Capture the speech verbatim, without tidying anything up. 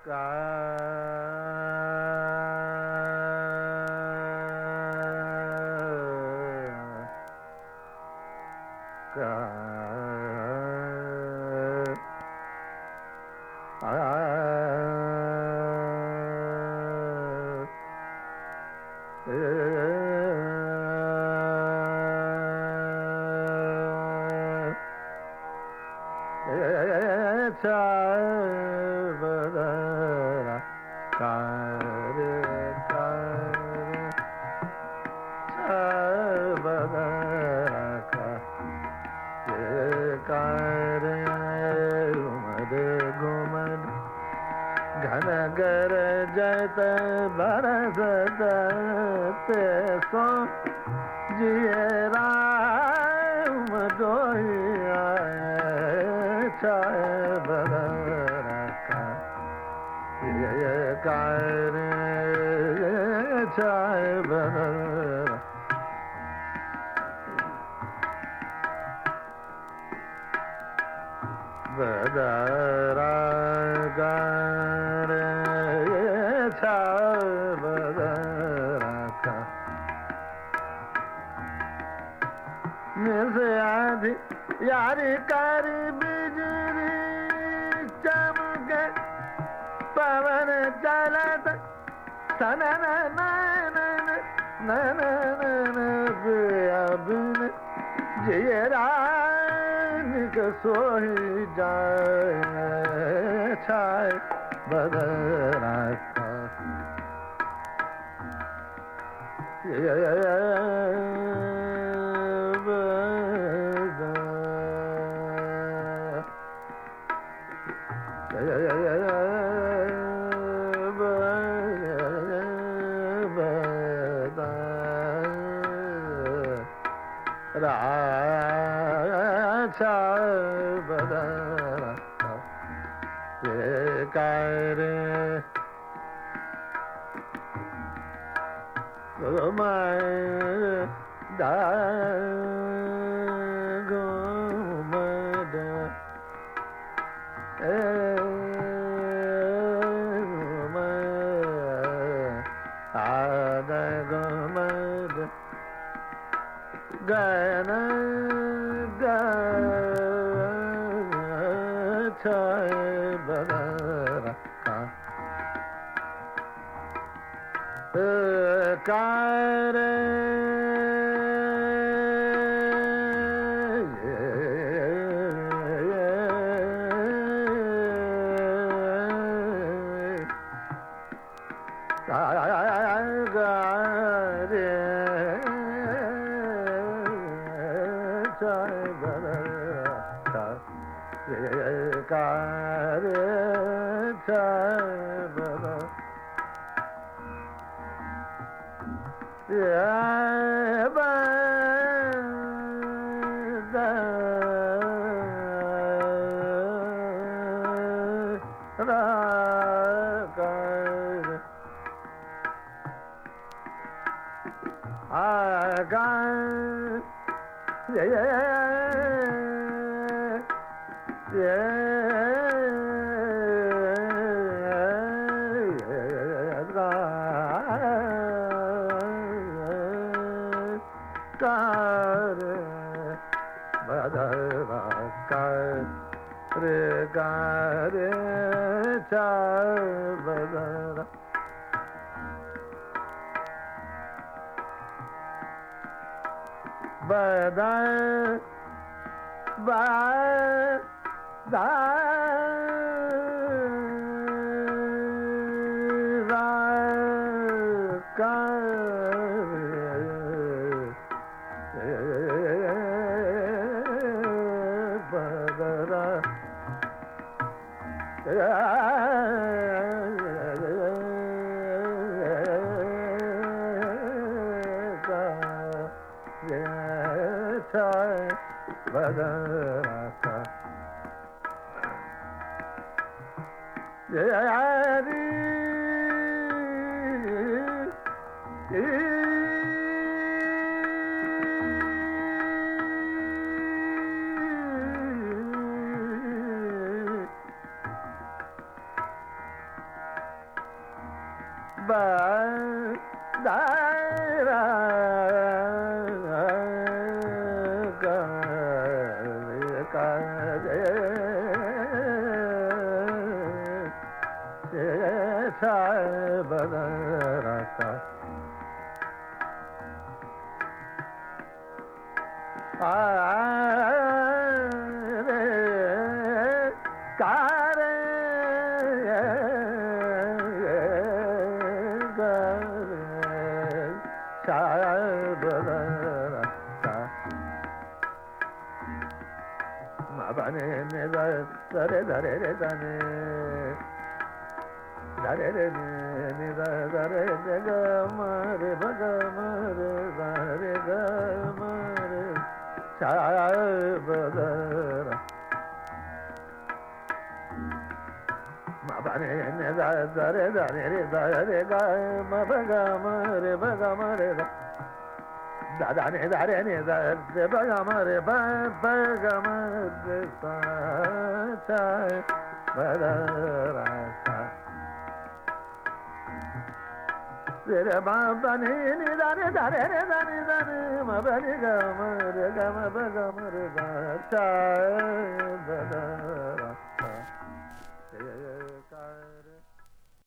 यारी कर बिजली चमक पवन चलत सन बिन जियरानिक सोही जाए छाय बदरा राछा बदरा ये करे मैं दागो मद ए आदगो मद गन छाय बदरा कार ba da ra ga ka de sa ba da ra sa a re ka re ga re sa ba da ra sa ma ba ne ne da da re da re re da ne da re re ne da da re re ga ma re ba ga ma re da re ga ma re sa ba da ra ma ba ne ne da da re da re re da re ga ma ba ga ma re ba ga ma re da da da ne da re ne da re ba ga ma re ba ba ga ma re sa sa ba da ra sa re ba ba ne ne da re da re re da ne da ne ma ba ne ga ma re ga ma ba ga ma re da sa ba da